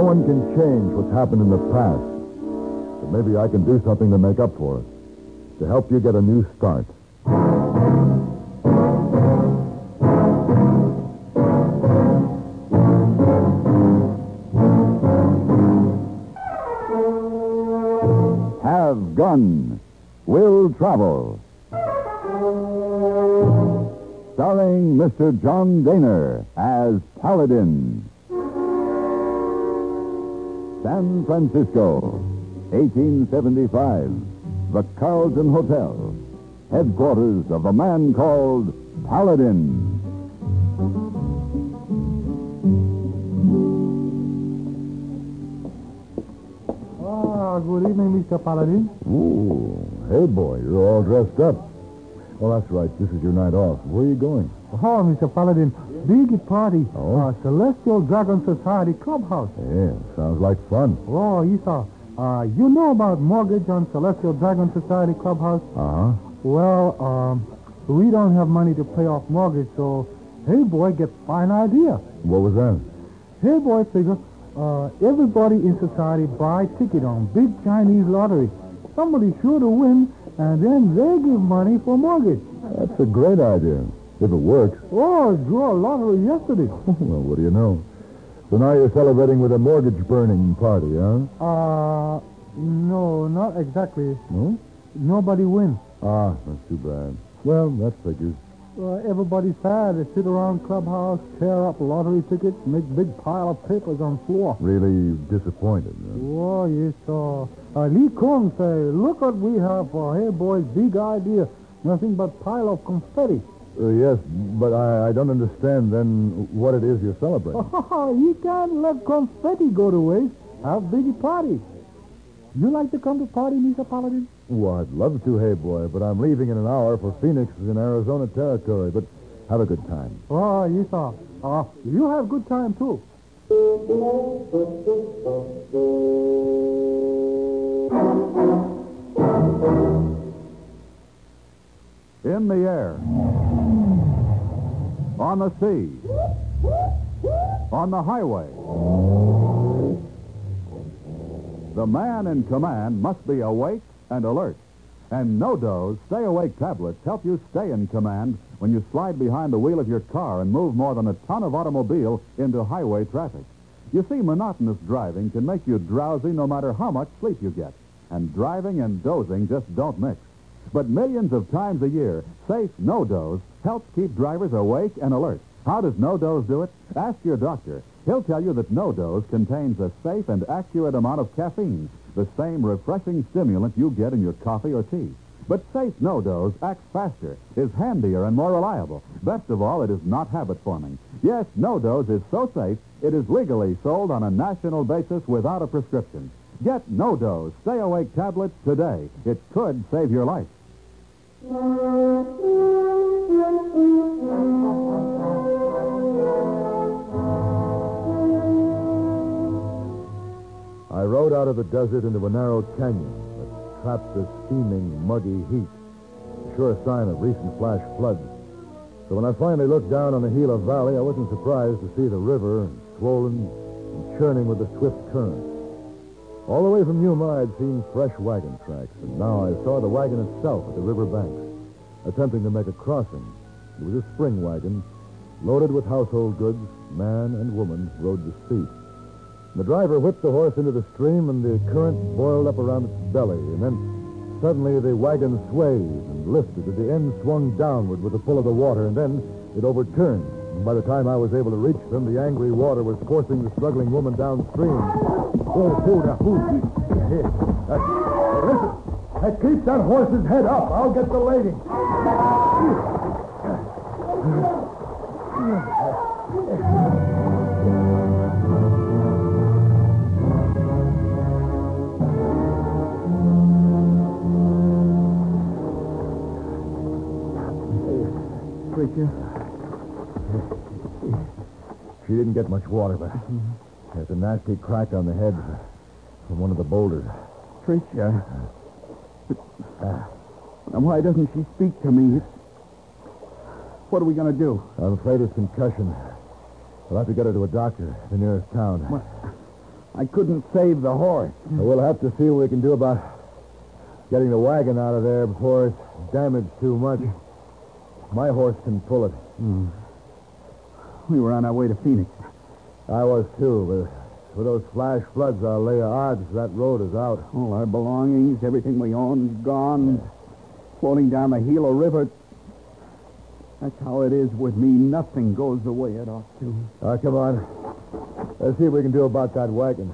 one can change what's happened in the past. But maybe I can do something to make up for it. To help you get a new start. Have Gun. Will Travel. Starring Mr. John Daner as Paladin. San Francisco, 1875. The Carlton Hotel. Headquarters of a man called Paladin. Good evening, Mr. Paladin. Ooh, hey, boy, you're all dressed up. Oh, that's right. This is your night off. Where are you going? Oh, Mr. Paladin, big party. Oh? Celestial Dragon Society Clubhouse. Yeah, sounds like fun. Oh, Esau, you know about mortgage on Celestial Dragon Society Clubhouse? Uh-huh. Well, we don't have money to pay off mortgage, so hey, boy, get fine idea. What was that? Hey, boy, figure, everybody in society buy ticket on big Chinese lottery. Somebody's sure to win, and then they give money for mortgage. That's a great idea, if it works. Oh, draw a lottery yesterday. Well, what do you know? So now you're celebrating with a mortgage burning party, huh? No, not exactly. No? Nobody wins. Ah, that's too bad. Well, that figures. Everybody's sad. They sit around clubhouse, tear up lottery tickets, make big pile of papers on floor. Really disappointed, huh? Oh, yes, Lee Kong say, look what we have for Hey Boy's big idea. Nothing but pile of confetti. Yes, but I don't understand then what it is you're celebrating. Oh, you can't let confetti go to waste. Have big party. You like to come to party, Mr. Paladin? Oh, I'd love to, hey, boy, but I'm leaving in an hour for Phoenix in Arizona territory. But have a good time. Oh, yes, sir. You have good time, too. In the air. On the sea. On the highway. The man in command must be awake and alert. And No-Doz Stay Awake tablets help you stay in command when you slide behind the wheel of your car and move more than a ton of automobile into highway traffic. You see, monotonous driving can make you drowsy no matter how much sleep you get. And driving and dozing just don't mix. But millions of times a year, safe No-Doz helps keep drivers awake and alert. How does No-Doz do it? Ask your doctor. He'll tell you that No-Doz contains a safe and accurate amount of caffeine, the same refreshing stimulant you get in your coffee or tea. But safe No-Doz acts faster, is handier, and more reliable. Best of all, it is not habit-forming. Yes, No-Doz is so safe, it is legally sold on a national basis without a prescription. Get No-Doz Stay Awake tablets today. It could save your life. I rode out of the desert into a narrow canyon that trapped the steaming, muggy heat. A sure sign of recent flash floods. So when I finally looked down on the Gila Valley, I wasn't surprised to see the river swollen and churning with the swift current. All the way from Yuma, I'd seen fresh wagon tracks, and now I saw the wagon itself at the river banks, attempting to make a crossing. It was a spring wagon, loaded with household goods. Man and woman rode the seat. The driver whipped the horse into the stream, and the current boiled up around its belly. And then suddenly the wagon swayed and lifted, and the end swung downward with the pull of the water, and then it overturned. And by the time I was able to reach them, the angry water was forcing the struggling woman downstream. Here. Listen. Keep that horse's head up. I'll get the lading. Preacher. She didn't get much water, but there's a nasty crack on the head from one of the boulders. Preacher. Why doesn't she speak to me? What are we going to do? I'm afraid it's concussion. We'll have to get her to a doctor, the nearest town. I couldn't save the horse. We'll have to see what we can do about getting the wagon out of there before it's damaged too much. My horse can pull it. We were on our way to Phoenix. I was too, but with those flash floods, I'll lay odds that road is out. All our belongings, everything we owned, gone, floating down the Gila River. That's how it is with me. Nothing goes the way it ought to. Come on. Let's see what we can do about that wagon.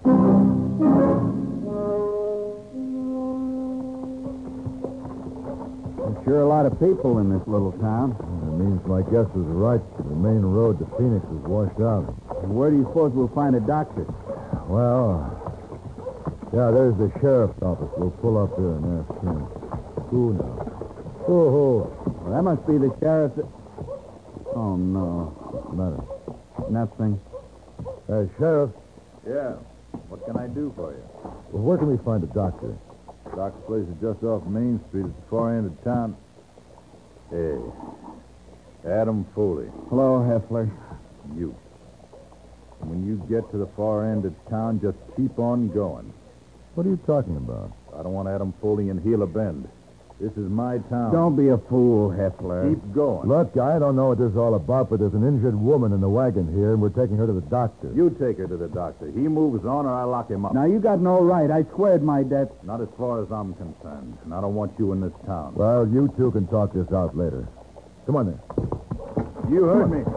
There's sure a lot of people in this little town. It means my guess was right. The main road to Phoenix is washed out. Where do you suppose we'll find a doctor? Well, yeah, there's the sheriff's office. We'll pull up there and ask him. Who now? Who? Well, that must be the sheriff. Oh, no. What's the matter? Nothing. Sheriff, Yeah. What can I do for you? well, where can we find a doctor? Doc's place is just off Main Street at the far end of town. Hey, Adam Foley, Hello, Heffler. you. When you get to the far end of town, just keep on going. What are you talking about? I don't want Adam Foley in Gila Bend. This is my town. Don't be a fool, Heffler. Keep going. Look, I don't know what this is all about, but there's an injured woman in the wagon here, and we're taking her to the doctor. You take her to the doctor. He moves on or I lock him up. Now, you got no right. I squared my debt. Not as far as I'm concerned. And I don't want you in this town. Well, you two can talk this out later. Come on, then. You heard me.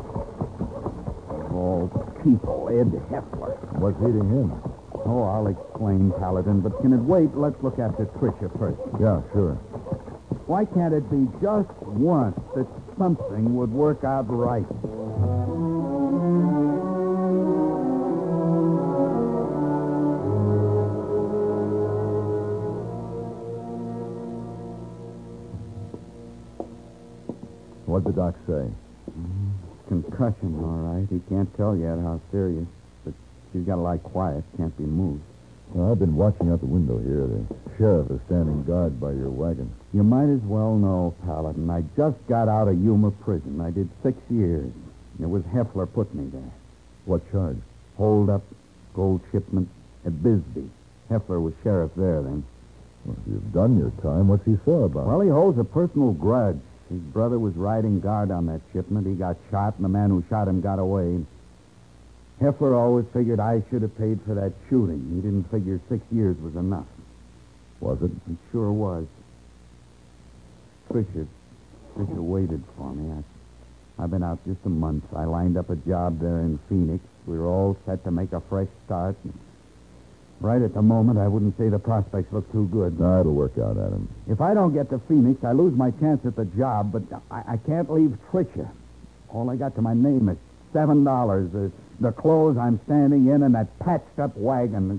Oh, people, Ed Heffler. What's eating him? Oh, I'll explain, Paladin, but can it wait? Let's look after Tricia first. Yeah, sure. Why can't it be just once that something would work out right? What'd the doc say? Concussion, all right. He can't tell yet how serious, but she's got to lie quiet, can't be moved. Well, I've been watching out the window here. The sheriff is standing guard by your wagon. You might as well know, Paladin. I just got out of Yuma prison. I did 6 years. It was Heffler put me there. What charge? Hold up, gold shipment at Bisbee. Heffler was sheriff there then. Well, if you've done your time, what's he sore about? Well, he holds a personal grudge. His brother was riding guard on that shipment. He got shot, and the man who shot him got away. Heffler always figured I should have paid for that shooting. He didn't figure 6 years was enough. Was it? It sure was. Tricia waited for me. I've been out just a month. I lined up a job there in Phoenix. We were all set to make a fresh start. Right at the moment, I wouldn't say the prospects look too good. No, it'll work out, Adam. If I don't get to Phoenix, I lose my chance at the job, but I can't leave Tricia. All I got to my name is $7. The clothes I'm standing in and that patched-up wagon.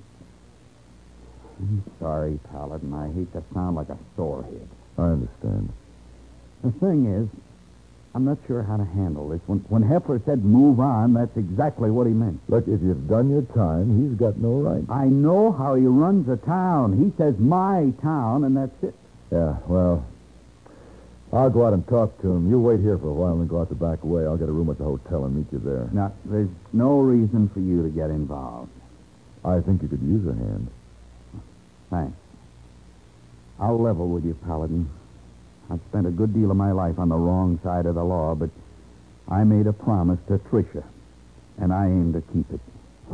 I'm sorry, Paladin. I hate to sound like a sorehead. I understand. The thing is, I'm not sure how to handle this. When Heffler said move on, that's exactly what he meant. Look, if you've done your time, he's got no right. I know how he runs a town. He says my town, and that's it. Yeah, well, I'll go out and talk to him. You wait here for a while and then go out the back way. I'll get a room at the hotel and meet you there. Now, there's no reason for you to get involved. I think you could use a hand. Thanks. I'll level with you, Paladin. I've spent a good deal of my life on the wrong side of the law, but I made a promise to Tricia, and I aim to keep it.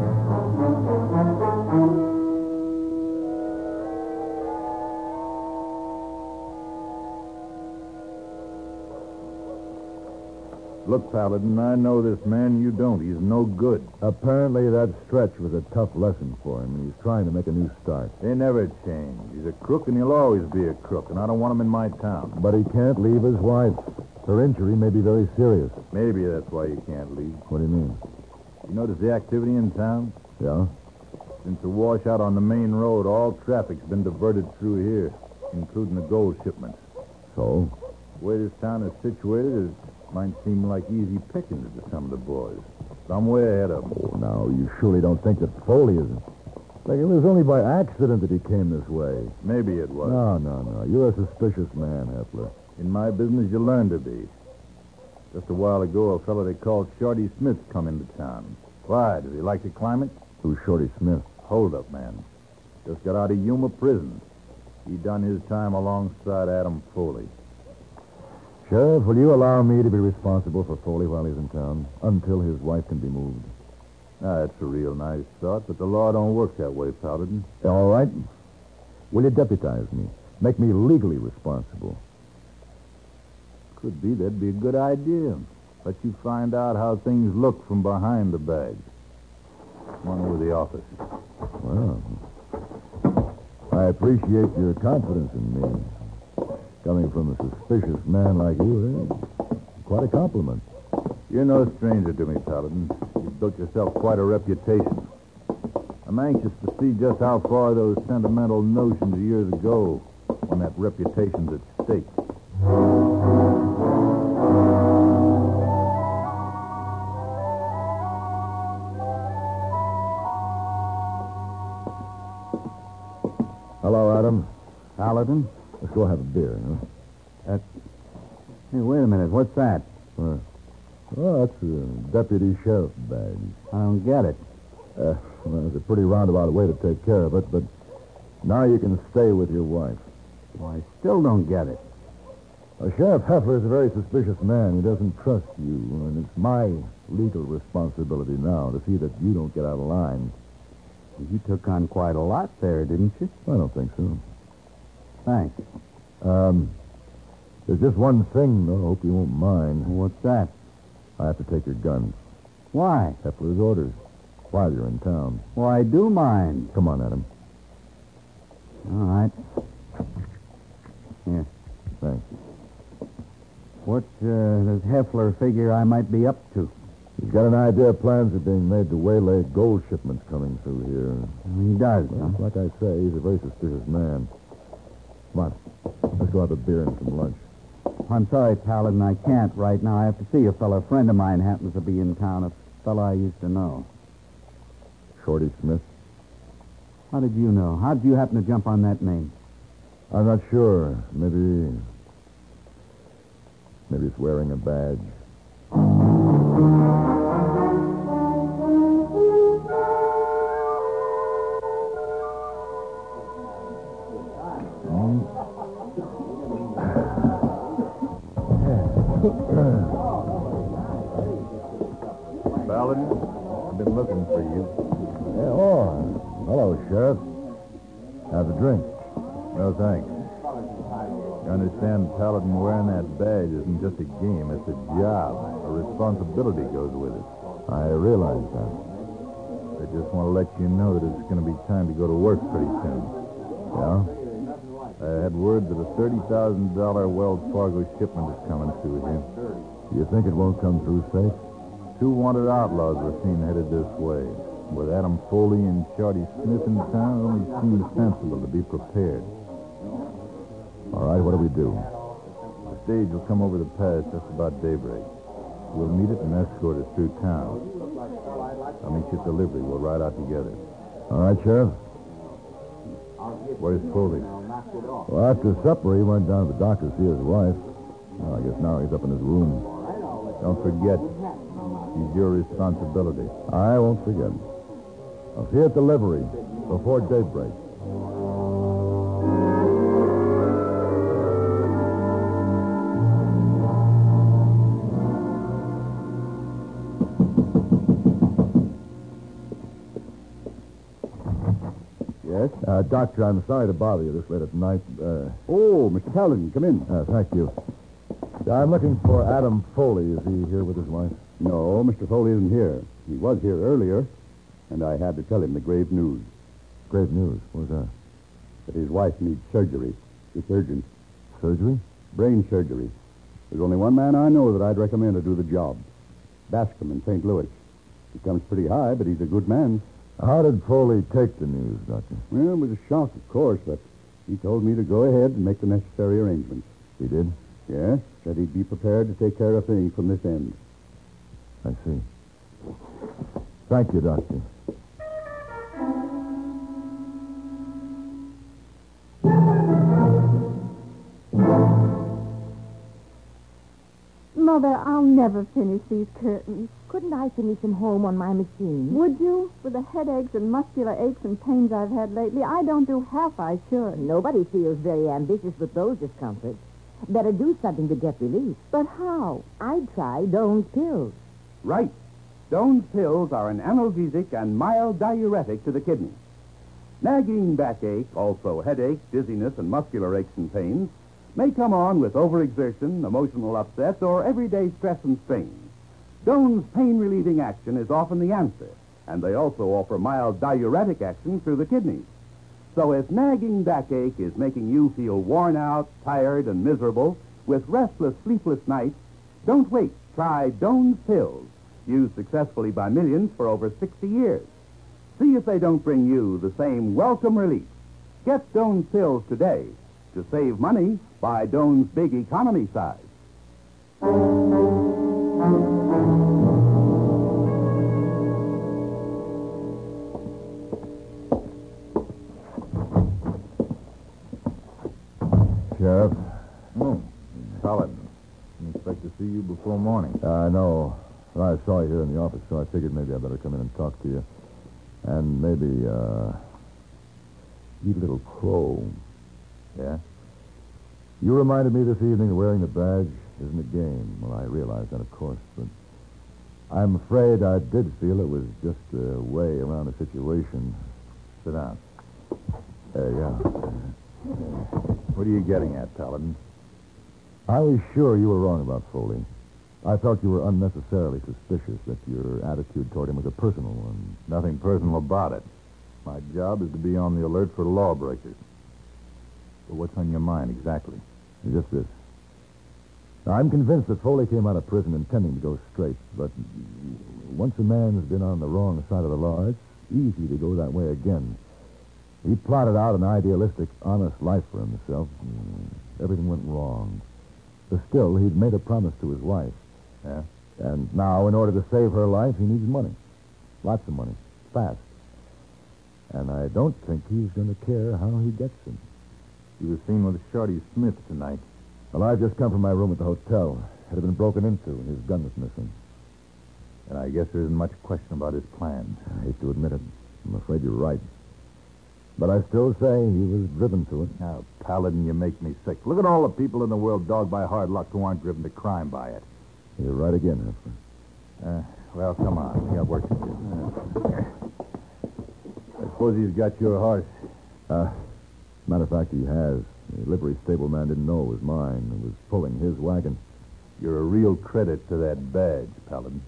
Look, Paladin, I know this man. You don't. He's no good. Apparently that stretch was a tough lesson for him, and he's trying to make a new start. They never change. He's a crook, and he'll always be a crook, and I don't want him in my town. But he can't leave his wife. Her injury may be very serious. Maybe that's why you can't leave. What do you mean? You notice the activity in town? Yeah? Since the washout on the main road, all traffic's been diverted through here, including the gold shipments. So? The way this town is situated, it might seem like easy pickings to some of the boys. I'm way ahead of them. Oh, now, you surely don't think that Foley isn't. Like, it was only by accident that he came this way. Maybe it was. No. You're a suspicious man, Heffler. In my business, you learn to be. Just a while ago, a fellow they called Shorty Smith come into town. Why? Does he like to climb it? Who's Shorty Smith? Hold up, man. Just got out of Yuma prison. He done his time alongside Adam Foley. Sheriff, will you allow me to be responsible for Foley while he's in town, until his wife can be moved? That's a real nice thought, but the law don't work that way, Paladin. All right. Will you deputize me? Make me legally responsible. Could be that'd be a good idea. Let you find out how things look from behind the badge. Come on over to the office. Well, I appreciate your confidence in me. Coming from a suspicious man like you, quite a compliment. You're no stranger to me, Paladin. You've built yourself quite a reputation. I'm anxious to see just how far those sentimental notions of years ago when that reputation's at stake. Hello, Adam. Paladin? Let's go have a beer, huh? Hey, wait a minute. What's that? Well, that's a deputy sheriff's badge. I don't get it. Well, it's a pretty roundabout way to take care of it, but now you can stay with your wife. Well, I still don't get it. Sheriff Heffler is a very suspicious man. He doesn't trust you, and it's my legal responsibility now to see that you don't get out of line. You took on quite a lot there, didn't you? I don't think so. Thanks. There's just one thing, though. I hope you won't mind. What's that? I have to take your guns. Why? Heffler's orders. While you're in town. Well, I do mind. Come on, Adam. All right. Here. Thanks. What does Heffler figure I might be up to? He's got an idea plans are being made to waylay gold shipments coming through here. He does, Well, huh? like I say, he's a very suspicious man. Come on. Let's go have a beer and some lunch. I'm sorry, Paladin, I can't right now. I have to see a fellow. A friend of mine happens to be in town, a fellow I used to know. Shorty Smith? How did you know? How did you happen to jump on that name? I'm not sure. Maybe it's wearing a badge. Paladin, I've been looking for you. Hello, Sheriff. Have a drink. No, thanks. You understand, Paladin, wearing that badge isn't just a game. It's a job. A responsibility goes with it. I realize that. I just want to let you know that it's going to be time to go to work pretty soon. Yeah? I had word that a $30,000 Wells Fargo shipment is coming through here. You think it won't come through safe? 2 wanted outlaws were seen headed this way. With Adam Foley and Shorty Smith in town, it only seemed sensible to be prepared. All right, what do we do? The stage will come over the pass just about daybreak. We'll meet it and escort it through town. I'll meet you at the livery. We'll ride out together. All right, Sheriff? Where's Foley? Well, after supper, he went down to the doctor to see his wife. Well, I guess now he's up in his room. Don't forget, he's your responsibility. I won't forget. I'll see you at the livery before daybreak. Yes? Doctor, I'm sorry to bother you this late at night. Oh, Mr. Paladin, come in. Thank you. I'm looking for Adam Foley. Is he here with his wife? No, Mr. Foley isn't here. He was here earlier, and I had to tell him the grave news. Grave news. What was that? That his wife needs surgery. It's urgent. Surgery? Brain surgery. There's only one man I know that I'd recommend to do the job. Bascom in St. Louis. He comes pretty high, but he's a good man. How did Foley take the news, Doctor? Well, it was a shock, of course, but he told me to go ahead and make the necessary arrangements. He did? Yes, said he'd be prepared to take care of things from this end. I see. Thank you, Doctor. Mother, I'll never finish these curtains. Couldn't I finish them home on my machine? Would you? With the headaches and muscular aches and pains I've had lately, I don't do half I should. Nobody feels very ambitious with those discomforts. Better do something to get relief. But how? I'd try Doan's pills. Right. Doan's pills are an analgesic and mild diuretic to the kidneys. Nagging backache, also headache, dizziness, and muscular aches and pains may come on with overexertion, emotional upset, or everyday stress and strain. Doan's pain-relieving action is often the answer, and they also offer mild diuretic action through the kidneys. So if nagging backache is making you feel worn out, tired, and miserable with restless, sleepless nights, don't wait. Try Doan's pills, used successfully by millions for over 60 years. See if they don't bring you the same welcome relief. Get Doan's pills today. To save money, buy Doan's big economy size. Sheriff? Solid. Didn't expect to see you before morning. I know. Well, I saw you here in the office, so I figured maybe I'd better come in and talk to you. And maybe, eat a little crow. Yeah? You reminded me this evening that wearing the badge isn't a game. Well, I realize that, of course, but I'm afraid I did feel it was just a way around the situation. Sit down. Yeah. What are you getting at, Paladin? I was sure you were wrong about Foley. I felt you were unnecessarily suspicious, that your attitude toward him was a personal one. Nothing personal about it. My job is to be on the alert for lawbreakers. But what's on your mind exactly? Just this. Now, I'm convinced that Foley came out of prison intending to go straight, but once a man's been on the wrong side of the law, it's easy to go that way again. He plotted out an idealistic, honest life for himself. Everything went wrong. But still, he'd made a promise to his wife. Yeah? And now, in order to save her life, he needs money. Lots of money. Fast. And I don't think he's going to care how he gets it. He was seen with Shorty Smith tonight. Well, I've just come from my room at the hotel. It had been broken into, and his gun was missing. And I guess there isn't much question about his plans. I hate to admit it. I'm afraid you're right. But I still say he was driven to it. Now, Paladin, you make me sick. Look at all the people in the world dogged by hard luck who aren't driven to crime by it. You're right again, Hefner. Well, come on. We got work to do. I suppose he's got your horse. Matter of fact, he has. The livery stable man didn't know it was mine. It was pulling his wagon. You're a real credit to that badge, Paladin.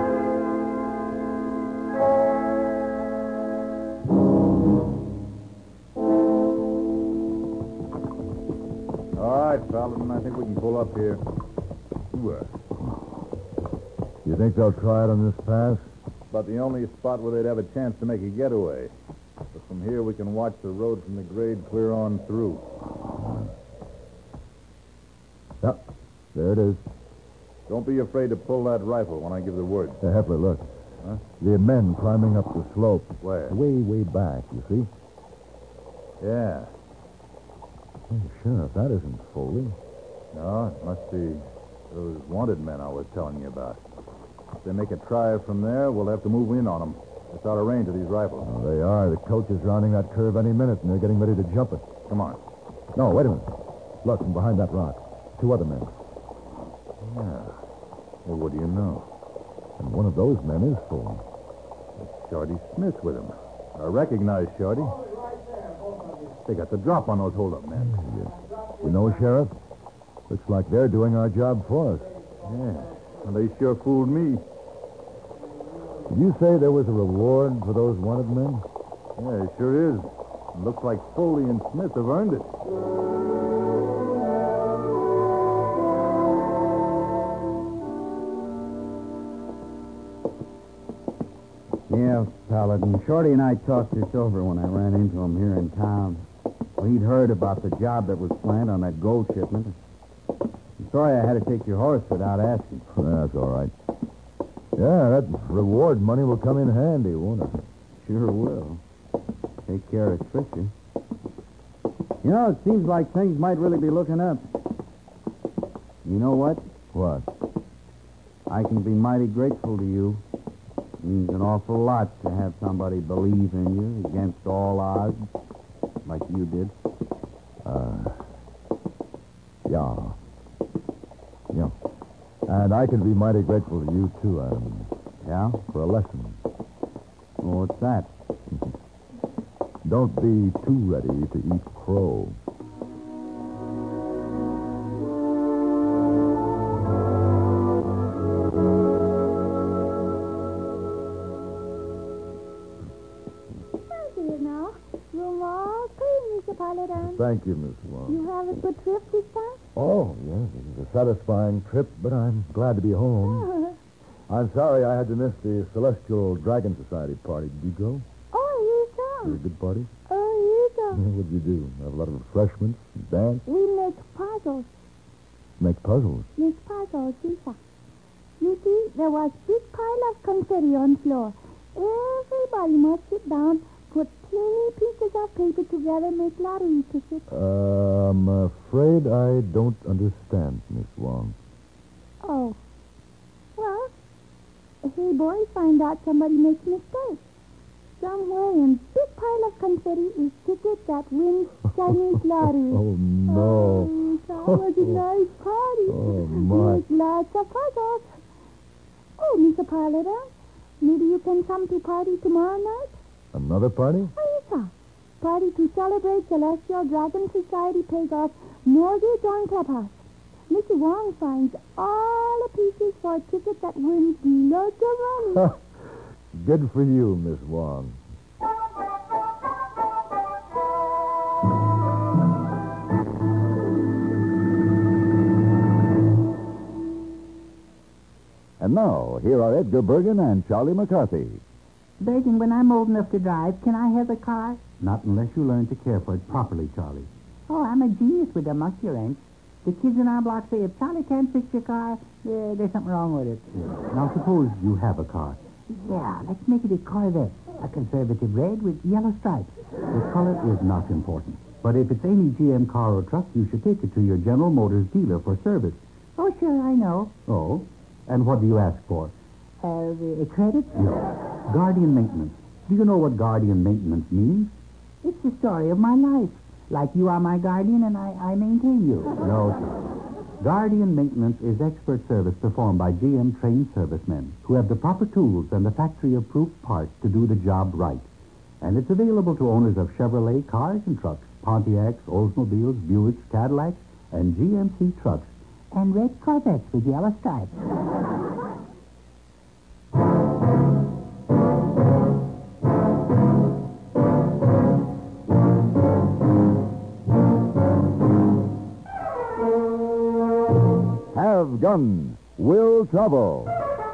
All right, Paladin, I think we can pull up here. You think they'll try it on this pass? About the only spot where they'd have a chance to make a getaway. But from here, we can watch the road from the grade clear on through. Yep, there it is. Don't be afraid to pull that rifle when I give the word. Hefner, look. Huh? The men climbing up the slope. Where? Way back, you see? Yeah. Hey, Sheriff, that isn't Foley. No, it must be those wanted men I was telling you about. If they make a try from there, we'll have to move in on them. It's out of range of these rifles. Oh, they are. The coach is rounding that curve any minute, and they're getting ready to jump it. Come on. No, wait a minute. Look, from behind that rock. 2 other men. Yeah. Well, what do you know? And one of those men is Foley. It's Shorty Smith with him. I recognize Shorty. They got the drop on those hold-up men. Yes. You know, Sheriff? Looks like they're doing our job for us. Yeah. Well, they sure fooled me. Did you say there was a reward for those wanted men? Yeah, it sure is. It looks like Foley and Smith have earned it. Yeah, Paladin. Shorty and I talked this over when I ran into him here in town. Well, he'd heard about the job that was planned on that gold shipment. I'm sorry I had to take your horse without asking. That's all right. Yeah, that reward money will come in handy, won't it? Sure will. Take care of Tricia. You know, it seems like things might really be looking up. You know what? What? I can be mighty grateful to you. Means an awful lot to have somebody believe in you against all odds, like you did. Yeah. Yeah. And I can be mighty grateful to you, too, Adam. Yeah? For a lesson. Well, what's that? Don't be too ready to eat crow. Here now. Room all clean, Mr. Paladin. Thank you, Miss Wong. You have a good trip this time? Oh, yes, it was a satisfying trip, but I'm glad to be home. I'm sorry I had to miss the Celestial Dragon Society party. Did you go? Oh, It yes, was a good party? Oh, yes, What did you do? Have a lot of refreshments? Dance? We make puzzles. Make puzzles? Make puzzles, yes, sir. You see, there was big pile of confetti on floor. Everybody must sit down, put teeny pieces of paper together, make lottery tickets. I'm afraid I don't understand, Miss Wong. Oh. Well, hey, boys, find out somebody makes mistakes. Somewhere in big pile of confetti is tickets that win Chinese lottery. Oh, no. Oh, that was a nice party. Oh, my. With lots of puzzles. Oh, Mr. Paladin, maybe you can come to party tomorrow night? Another party? Oh, yes, sir. Party to celebrate Celestial Dragon Society pays off mortgage on clubhouse. Mr. Wong finds all the pieces for a ticket that wins lots of money. Good for you, Miss Wong. And now, here are Edgar Bergen and Charlie McCarthy. Bergen, when I'm old enough to drive, can I have a car? Not unless you learn to care for it properly, Charlie. Oh, I'm a genius with a monkey wrench. The kids in our block say if Charlie can't fix your car, there's something wrong with it. Now, suppose you have a car. Yeah, let's make it a Corvette. A conservative red with yellow stripes. The color is not important. But if it's any GM car or truck, you should take it to your General Motors dealer for service. Oh, sure, I know. Oh? And what do you ask for? A credit? No. Guardian maintenance. Do you know what guardian maintenance means? It's the story of my life. Like you are my guardian and I maintain you. No, sir. Guardian maintenance is expert service performed by GM trained servicemen who have the proper tools and the factory-approved parts to do the job right. And it's available to owners of Chevrolet cars and trucks, Pontiacs, Oldsmobiles, Buicks, Cadillacs, and GMC trucks. And red Corvettes with yellow stripes. Have Gun, Will Travel.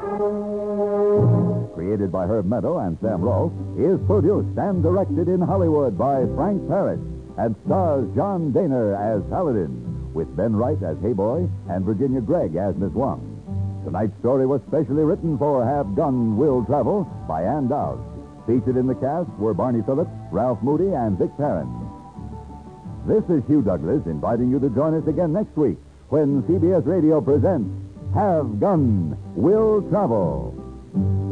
Created by Herb Meadow and Sam Rolfe, is produced and directed in Hollywood by Frank Parrish and stars John Daner as Paladin, with Ben Wright as Hayboy and Virginia Gregg as Miss Wong. Tonight's story was specially written for Have Gun, Will Travel by Ann Dowd. Featured in the cast were Barney Phillips, Ralph Moody, and Vic Perrin. This is Hugh Douglas inviting you to join us again next week when CBS Radio presents Have Gun, Will Travel.